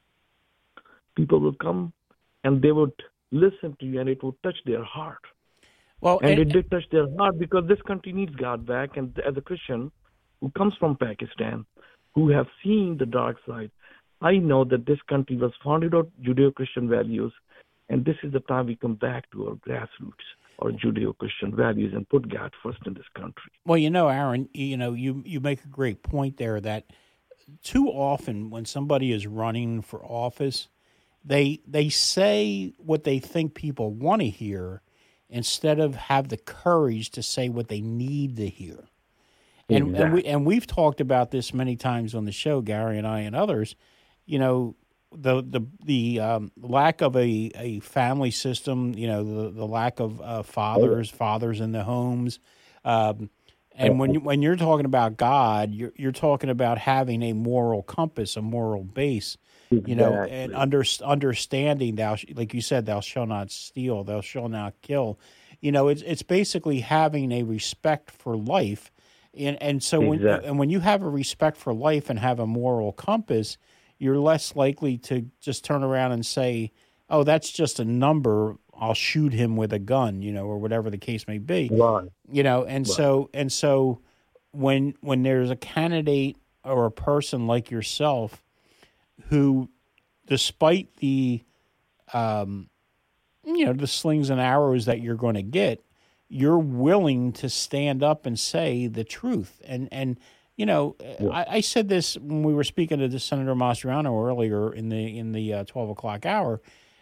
people will come and they would listen to you and it would touch their heart. Well, and, and it did touch their heart because this country needs God back. And as a Christian who comes from Pakistan, who have seen the dark side, I know that this country was founded on Judeo-Christian values, and this is the time we come back to our grassroots, our Judeo-Christian values, and put God first in this country. Well, you know, Aaron, you know, you, you make a great point there that too often when somebody is running for office, they they say what they think people want to hear instead of have the courage to say what they need to hear. And, Exactly. and we and we've talked about this many times on the show, Gary and I and others. You know, the the the um, lack of a, a family system. You know, the the lack of uh, fathers, fathers in the homes. Um, and when you, when you're talking about God, you're you're talking about having a moral compass, a moral base. You know, Exactly. and under, understanding thou, like you said, thou shalt not steal, thou shalt not kill. You know, it's it's basically having a respect for life. And and so when Exactly. and when you have a respect for life and have a moral compass, you're less likely to just turn around and say, "Oh, that's just a number. I'll shoot him with a gun," you know, or whatever the case may be. Right. You know, and Right. so and so when when there's a candidate or a person like yourself who, despite the um, you know, the slings and arrows that you're going to get, you're willing to stand up and say the truth. And, and you know, yeah. I, I said this when we were speaking to Senator Mastriano earlier in the in the uh, twelve o'clock hour,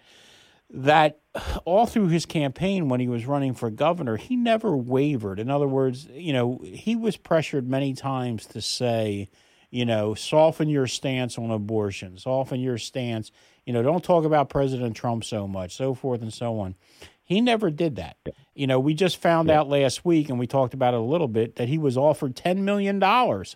that all through his campaign when he was running for governor, he never wavered. In other words, you know, he was pressured many times to say, you know, soften your stance on abortion, soften your stance, you know, don't talk about President Trump so much, so forth and so on. He never did that. You know, we just found yeah. out last week, and we talked about it a little bit, that he was offered ten million dollars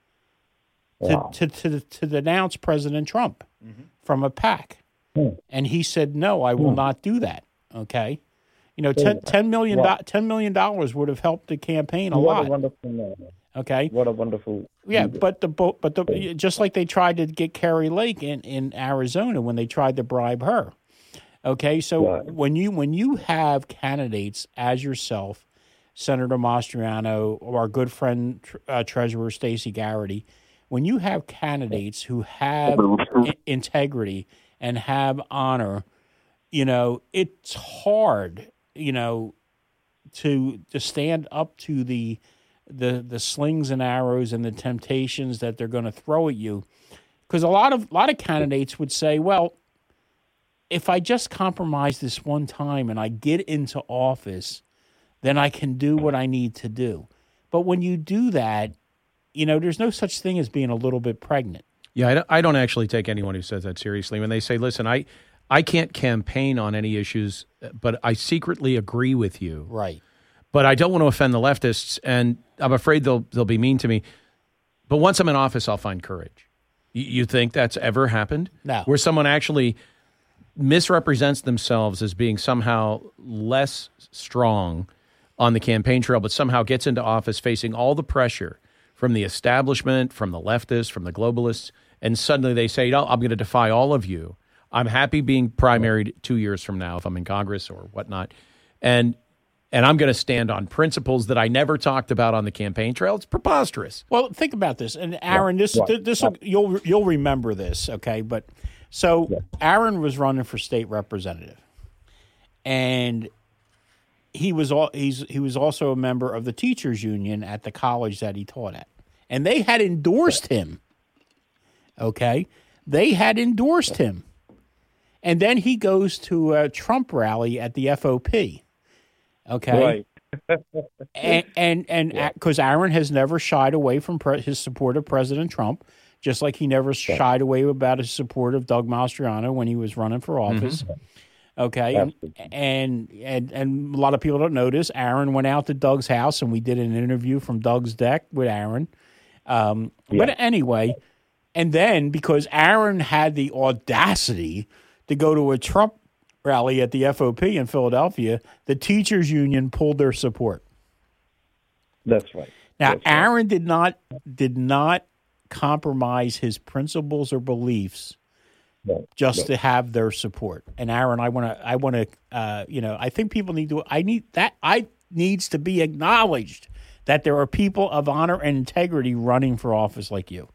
wow. to, to, to, to denounce President Trump mm-hmm. from a PAC. Mm. And he said, no, I will mm. not do that, okay? You know, ten, ten, million, wow. ten million dollars would have helped the campaign a what lot. A wonderful man. Okay. What a wonderful. Yeah, leader. but the but the just like they tried to get Kari Lake in, in Arizona when they tried to bribe her. Okay, so right. when you when you have candidates as yourself, Senator Mastriano or our good friend uh, Treasurer Stacey Garrity, when you have candidates who have I- integrity and have honor, you know, it's hard, you know, to to stand up to the the the slings and arrows and the temptations that they're going to throw at you, because a lot of a lot of candidates would say, well, if I just compromise this one time and I get into office, then I can do what I need to do. But when you do that, you know, there's no such thing as being a little bit pregnant. Yeah, I don't, I don't actually take anyone who says that seriously. When they say, listen, I, I can't campaign on any issues, but I secretly agree with you. Right. But I don't want to offend the leftists, and I'm afraid they'll they'll be mean to me. But once I'm in office, I'll find courage. You, you think that's ever happened? No. Where someone actually misrepresents themselves as being somehow less strong on the campaign trail, but somehow gets into office facing all the pressure from the establishment, from the leftists, from the globalists, and suddenly they say, oh, I'm going to defy all of you. I'm happy being primaried two years from now if I'm in Congress or whatnot. And and I'm going to stand on principles that I never talked about on the campaign trail. It's preposterous. Well, think about this. And Aaron, this this will, you'll you'll remember this, okay? But so Aaron was running for state representative, and he was all he's he was also a member of the teachers union at the college that he taught at, and they had endorsed him. Okay, they had endorsed him, and then he goes to a Trump rally at the F O P. Okay, right. and and and because yeah. Aaron has never shied away from pre- his support of President Trump, just like he never yeah. shied away about his support of Doug Mastriano when he was running for office. Mm-hmm. Okay, and, and and and a lot of people don't know this. Aaron went out to Doug's house, and we did an interview from Doug's deck with Aaron. Um, yeah. But anyway, and then because Aaron had the audacity to go to a Trump rally at the F O P in Philadelphia, the teachers union pulled their support. That's right. Now, That's Aaron right. did not did not compromise his principles or beliefs no, just no. to have their support. And Aaron, I want to, I want to, uh, you know, I think people need to. I need that. I needs to be acknowledged that there are people of honor and integrity running for office like you.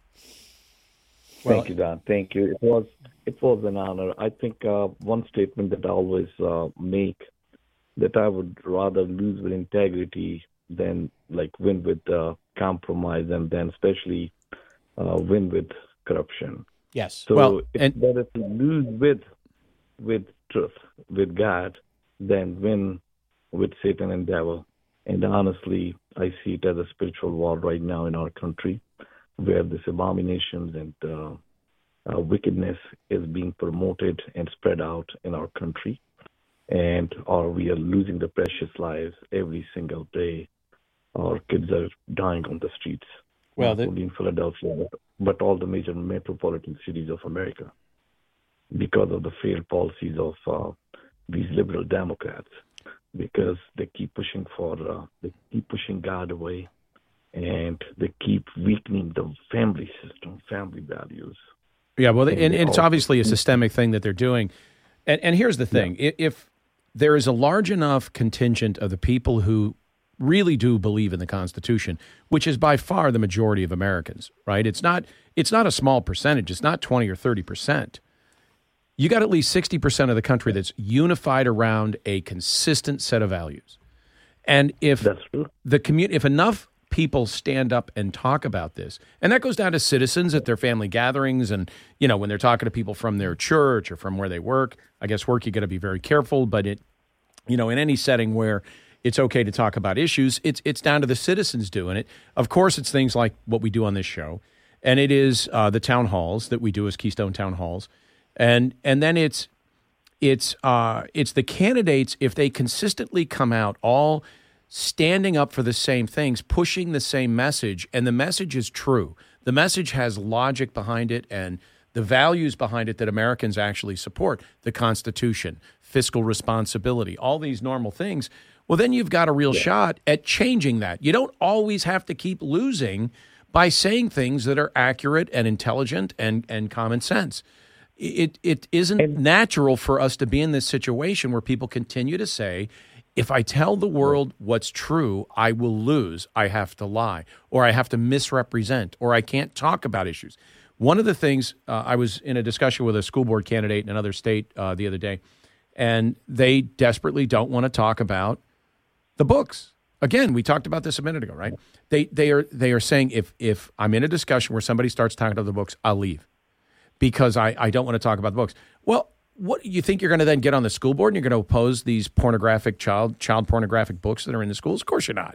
Well, Thank you, Don. Thank you. It was it was an honor. I think uh, one statement that I always uh, make that I would rather lose with integrity than like win with uh, compromise, and then especially uh, win with corruption. Yes. So well, it's and- better to lose with with truth, with God, than win with Satan and devil. And honestly, I see it as a spiritual war right now in our country, where this abominations and uh, uh, wickedness is being promoted and spread out in our country. And or we are losing the precious lives every single day. Our kids are dying on the streets, well, not only in Philadelphia, but all the major metropolitan cities of America, because of the failed policies of uh, these liberal Democrats, because they keep pushing for, uh, they keep pushing God away, and they keep weakening the family system, family values. Yeah, well, and, and it's obviously a systemic thing that they're doing. And, and here's the thing. Yeah. If there is a large enough contingent of the people who really do believe in the Constitution, which is by far the majority of Americans, right? It's not it's not a small percentage. It's not twenty or thirty percent. You got at least sixty percent of the country that's unified around a consistent set of values. And if That's true. the community, if enough people stand up and talk about this, and that goes down to citizens at their family gatherings, and you know when they're talking to people from their church or from where they work. I guess work you got to be very careful, but it, you know, in any setting where it's okay to talk about issues, it's it's down to the citizens doing it. Of course, it's things like what we do on this show, and it is uh, the town halls that we do as Keystone Town Halls, and and then it's it's uh, it's the candidates, if they consistently come out all standing up for the same things, pushing the same message, and the message is true. The message has logic behind it and the values behind it that Americans actually support, the Constitution, fiscal responsibility, all these normal things. Well, then you've got a real yeah. shot at changing that. You don't always have to keep losing by saying things that are accurate and intelligent and, and common sense. It it isn't and, natural for us to be in this situation where people continue to say, if I tell the world what's true, I will lose. I have to lie, or I have to misrepresent, or I can't talk about issues. One of the things, uh, I was in a discussion with a school board candidate in another state uh, the other day, and they desperately don't want to talk about the books. Again, we talked about this a minute ago, right? They they are they are saying if if I'm in a discussion where somebody starts talking about the books, I'll leave because I, I don't want to talk about the books. Well, what you think you're going to then get on the school board and you're going to oppose these pornographic child child pornographic books that are in the schools? Of course you're not.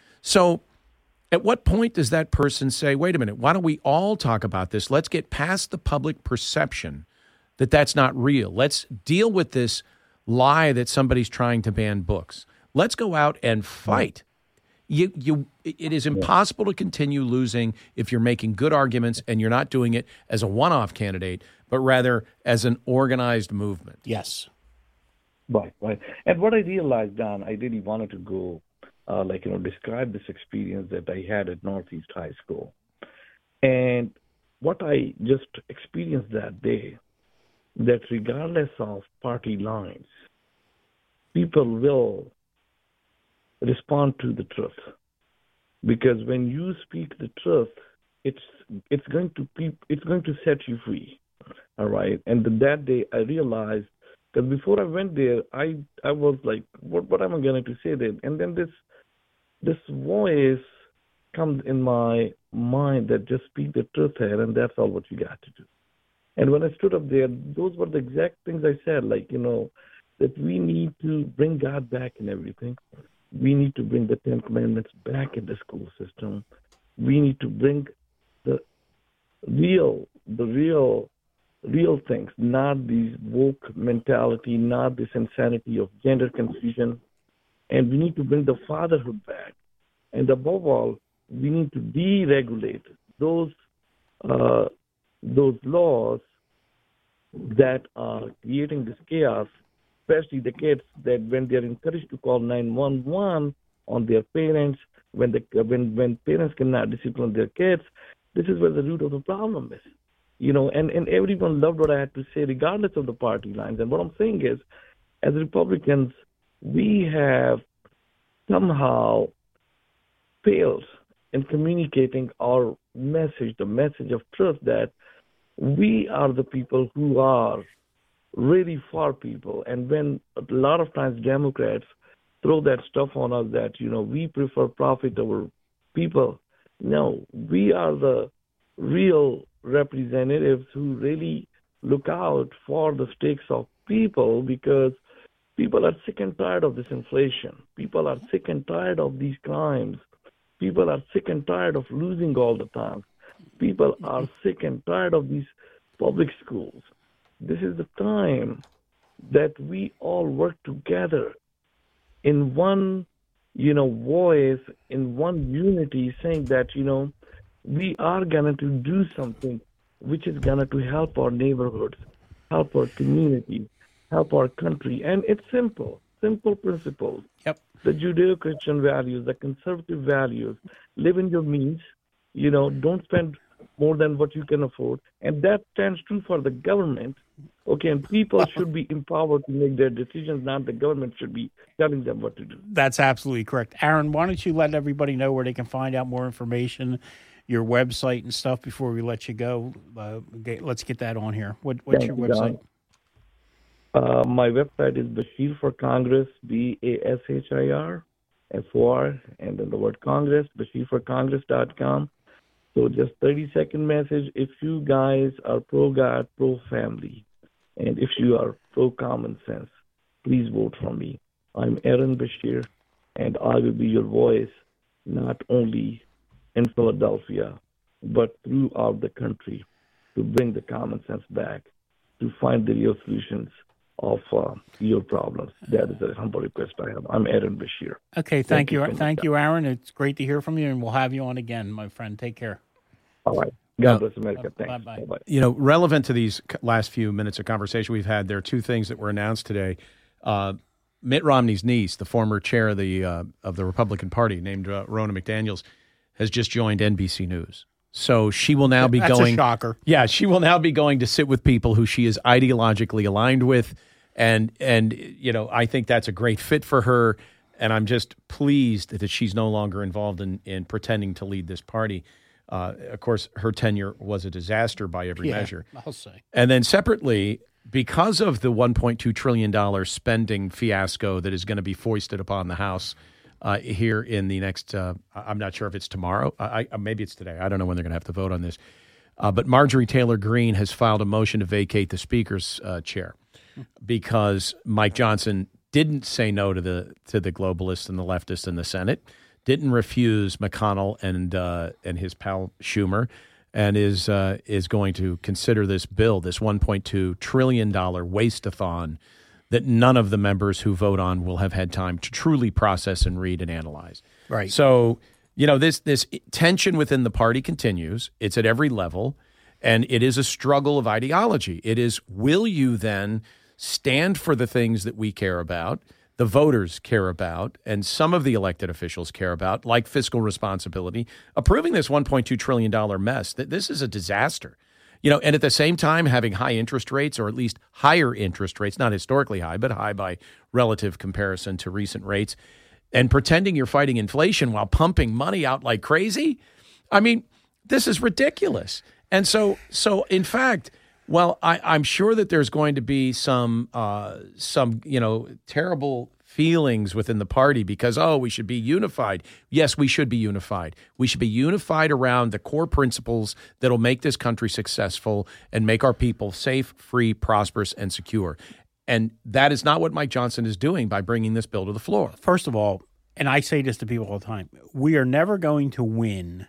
So at what point does that person say, wait a minute, why don't we all talk about this? Let's get past the public perception that that's not real. Let's deal with this lie that somebody's trying to ban books. Let's go out and fight. You, you, it is impossible to continue losing if you're making good arguments and you're not doing it as a one-off candidate, but rather as an organized movement. Yes. Right, right. And what I realized, Don, I really wanted to go, uh, like, you know, describe this experience that I had at Northeast High School. And what I just experienced that day, that regardless of party lines, people will respond to the truth, because when you speak the truth, it's it's going to be, it's going to set you free, all right. And that day I realized, because before I went there, I I was like, what what am I going to say there? And then this this voice comes in my mind that just speak the truth here, and that's all what you got to do. And when I stood up there, those were the exact things I said, like, you know, that we need to bring God back in everything. We need to bring the Ten Commandments back in the school system. We need to bring the real, the real, real things, not these woke mentality, not this insanity of gender confusion. And we need to bring the fatherhood back. And above all, we need to deregulate those uh, those laws that are creating this chaos, especially the kids that when they're encouraged to call nine one one on their parents, when the when when parents cannot discipline their kids, this is where the root of the problem is. You know, and, and everyone loved what I had to say, regardless of the party lines. And what I'm saying is, as Republicans, we have somehow failed in communicating our message, the message of truth, that we are the people who are really for people. And when a lot of times Democrats throw that stuff on us that, you know, we prefer profit over people, no, we are the real representatives who really look out for the stakes of people, because people are sick and tired of this inflation. People are sick and tired of these crimes. People are sick and tired of losing all the time. People are sick and tired of these public schools. This is the time that we all work together in one, you know, voice, in one unity, saying that, you know, we are going to do something which is going to help our neighborhoods, help our community, help our country. And it's simple, simple principles. Yep. The Judeo-Christian values, the conservative values, live in your means, you know, don't spend more than what you can afford. And that stands true for the government. Okay, and people should be empowered to make their decisions, not the government should be telling them what to do. That's absolutely correct. Aaron, why don't you let everybody know where they can find out more information, your website and stuff, before we let you go? Uh, get, let's get that on here. What, what's Thank your you, website? Uh, my website is Bashir for Congress, B A S H I R F O R, and then the word Congress, bashir for congress dot com. So just thirty-second message. If you guys are pro-God, pro-family, and if you are pro-common sense, please vote for me. I'm Aaron Bashir, and I will be your voice, not only in Philadelphia, but throughout the country, to bring the common sense back, to find the real solutions of uh, your problems. That is a humble request I have. I'm Aaron Bashir. Okay, thank, thank you. you so thank you, Aaron. It's great to hear from you, and we'll have you on again, my friend. Take care. All right. God bless America. Thanks. Bye-bye. Bye-bye. You know, relevant to these last few minutes of conversation we've had, there are two things that were announced today. Uh, Mitt Romney's niece, the former chair of the uh, of the Republican Party, named uh, Ronna McDaniels, has just joined N B C News. So she will now be That's going. That's a shocker. Yeah, she will now be going to sit with people who she is ideologically aligned with, and and you know, I think that's a great fit for her. And I'm just pleased that she's no longer involved in in pretending to lead this party. Uh, of course, her tenure was a disaster by every yeah, measure. I'll say. And then separately, because of the one point two trillion dollars spending fiasco that is going to be foisted upon the House uh, here in the next, uh, I'm not sure if it's tomorrow. I, I, maybe it's today. I don't know when they're going to have to vote on this. Uh, but Marjorie Taylor Greene has filed a motion to vacate the Speaker's uh, chair because Mike Johnson didn't say no to the to the globalists and the leftists in the Senate, didn't refuse McConnell and uh, and his pal Schumer, and is uh, is going to consider this bill, this one point two trillion dollars waste-a-thon that none of the members who vote on will have had time to truly process and read and analyze. Right. So, you know, this this tension within the party continues. It's at every level, and it is a struggle of ideology. It is, will you then stand for the things that we care about, the voters care about, and some of the elected officials care about, like fiscal responsibility, approving this one point two trillion dollars mess? That this is a disaster. You know, and at the same time, having high interest rates, or at least higher interest rates, not historically high, but high by relative comparison to recent rates, and pretending you're fighting inflation while pumping money out like crazy. I mean, this is ridiculous. And so, so in fact, well, I, I'm sure that there's going to be some, uh, some, you know, terrible feelings within the party because, oh, we should be unified. Yes, we should be unified. We should be unified around the core principles that'll make this country successful and make our people safe, free, prosperous, and secure. And that is not what Mike Johnson is doing by bringing this bill to the floor. First of all, and I say this to people all the time, we are never going to win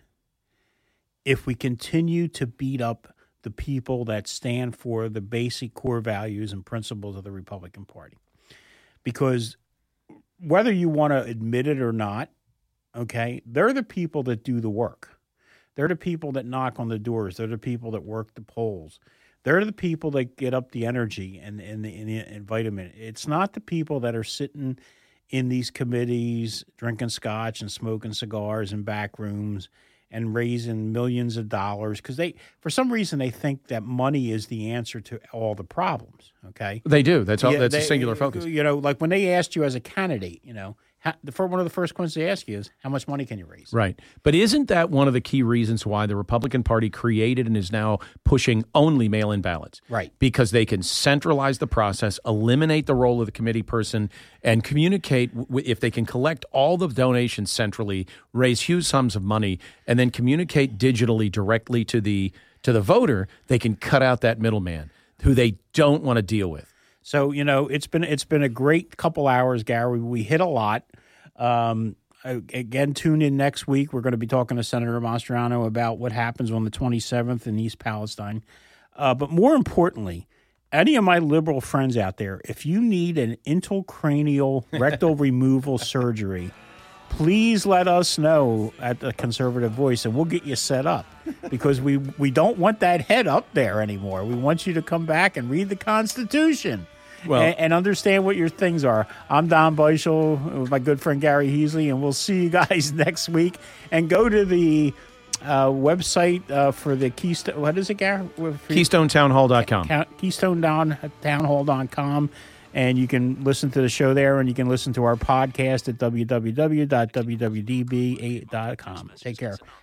if we continue to beat up the people that stand for the basic core values and principles of the Republican Party. Because whether you want to admit it or not, okay, they're the people that do the work. They're the people that knock on the doors. They're the people that work the polls. They're the people that get up the energy and, and, the, and, the, and vitamin. It's not the people that are sitting in these committees drinking scotch and smoking cigars in back rooms and raising millions of dollars because they, for some reason, they think that money is the answer to all the problems. Okay, they do. That's all. Yeah, that's they, a singular focus. You know, like when they asked you as a candidate, you know, how, the one of the first questions they ask you is, "How much money can you raise?" Right. But isn't that one of the key reasons why the Republican Party created and is now pushing only mail-in ballots? Right. Because they can centralize the process, eliminate the role of the committee person, and communicate w- if they can collect all the donations centrally, raise huge sums of money, and then communicate digitally directly to the to the voter, they can cut out that middleman who they don't want to deal with. So, you know, it's been it's been a great couple hours, Gary. We hit a lot. Um, again, tune in next week. We're going to be talking to Senator Mastriano about what happens on the twenty-seventh in East Palestine. Uh, but more importantly, any of my liberal friends out there, if you need an intracranial rectal removal surgery, please let us know at the Conservative Voice, and we'll get you set up because we, we don't want that head up there anymore. We want you to come back and read the Constitution. Well, and, and understand what your things are. I'm Don Beischel with my good friend Gary Heasley, and we'll see you guys next week. And go to the uh, website uh, for the Keystone. What is it, Gary? Keystone Town Hall dot com. Keystone Town Hall dot com. And you can listen to the show there, and you can listen to our podcast at w w w dot w w d b dot com. Take care.